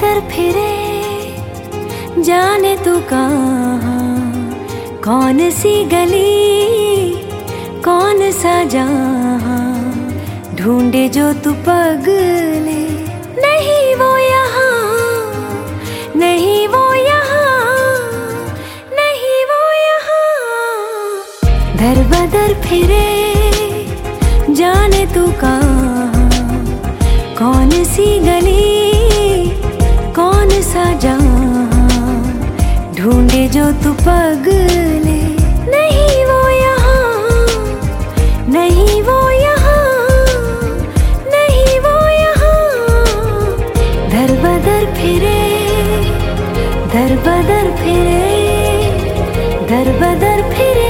बदर फिरे जाने तू कहाँ, कौन सी गली कौन सा जहाँ, ढूंढे जो तू पगले। नहीं वो यहाँ, नहीं वो यहाँ, नहीं वो यहाँ। दर बदर फिरे जाने तू कहाँ, कौन सी गली कौन सा जहाँ, ढूंढे जो तू पगले। नहीं वो यहाँ, नहीं वो यहाँ, नहीं वो यहाँ। दर बदर फिरे, दर बदर फिरे, दर बदर फिरे।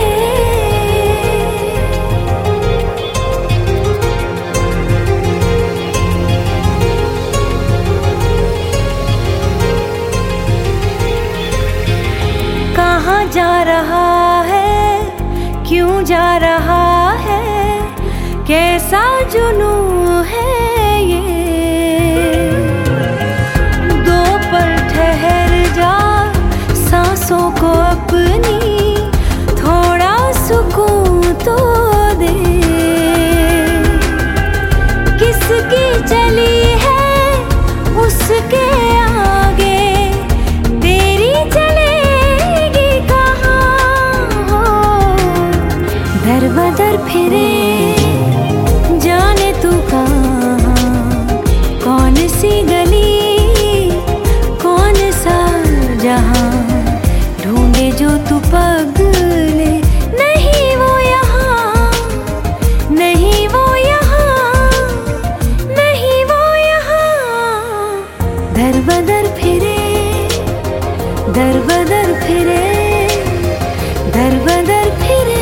कहाँ जा रहा है, क्यों जा रहा है, कैसा जुनून है ये। दो पल ठहर जा, सांसों को अपनी थोड़ा सुकून तो दे। किसकी चली है उसके आगे, तेरी चलेगी कहाँ हो। दर बदर फिरे जाने तू कहाँ, कौन सी गली कौन सा जहाँ, ढूंढे जो तू पगले। नहीं वो यहाँ, नहीं वो यहाँ, नहीं वो यहाँ। दर बदर फिरे, दर बदर फिरे, दर बदर फिरे।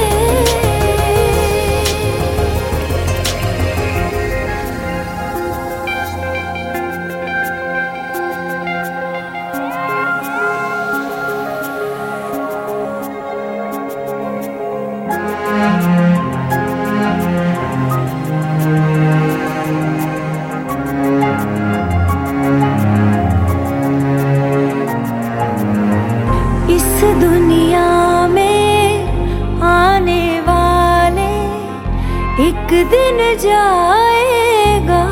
इस दुनिया में आने वाले एक दिन जाएगा,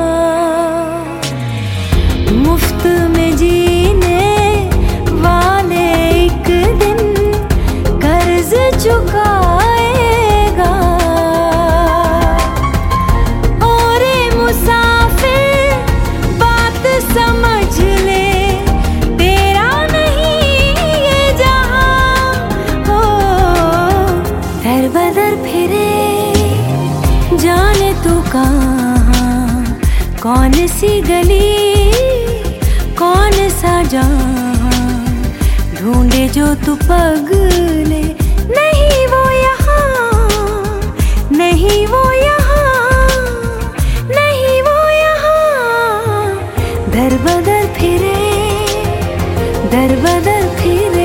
मुफ्त में जीने वाले एक दिन कर्ज चुकाएगा। और मुसाफिर बात समझ ले, तेरा नहीं ये जहां हो। दर बदर फिरे जाने तू कहाँ, कौन सी गली कौन सा जहाँ, ढूंढे जो तू पगले। नहीं वो यहाँ, नहीं वो यहाँ, नहीं वो यहाँ। दर बदर फिरे, दर बदर फिरे।